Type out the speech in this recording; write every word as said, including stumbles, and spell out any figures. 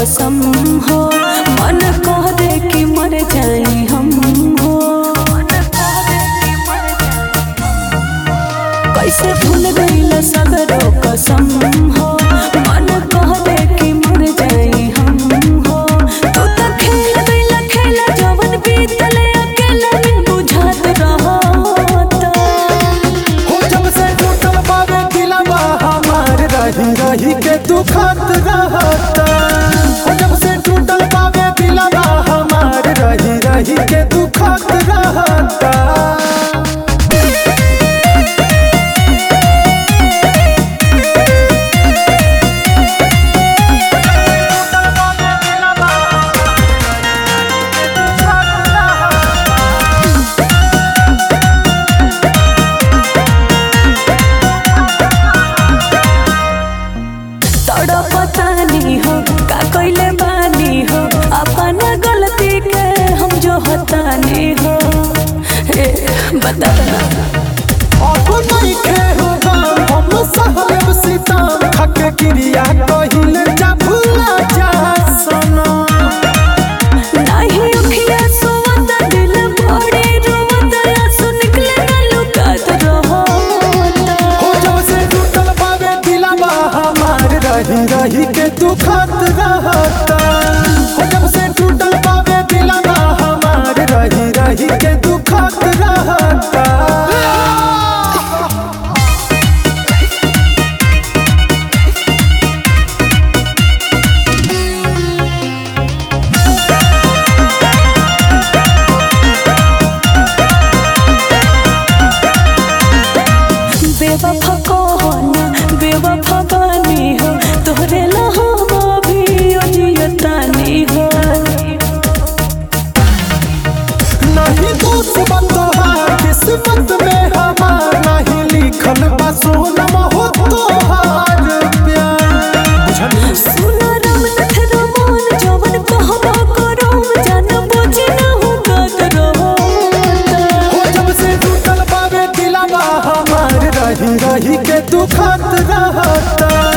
कसम हो, मन कह दे कि मर जाई हम हो। कैसे भूल गइल सगरो कसम हो, मन कह दे कि मर जाई हम हो। तू तो खेल गइल खेल जवन बीतले अकेला बिन बुझात रहता। हो जब से टूटल बावे दिलवा हमार रही रही के दुखत रहता। हो जब से टूटल बावे दिलवा हमार रही रही के दुखत रहता। पतानी हो का कइले बानी हो, अपन गलती के हम जो हतानी हो। ए बता ना अब नहीं खे होगा हम सहलेब सितम, खके क्रिया कहिल जा भूला जा सना। नहीं उखिया सोवत दिल बड़ी रोवत आंसू निकले ना लुकात रहता। हो जब से टूटल बावे दिलवा हमार रही रही के दुखत रहता। हो जब से टूटल बावे दिलवा हमार रही रही के दुखत रहता। बेवफा कहो ना बेवफा बानी हो, तोहरे लहमा भी अजियतानी हो। नहीं दोस्त बतोहार किस्मत में हमार, नहीं लिखल बा सोनम हो तोहार प्यार। सुनो रामनाथ रमन जवन कहबो करो जान बुझी ना हो गत रहता। हो जब से टूटल बावे दिलवा हमार रही रही के दुखत रहता।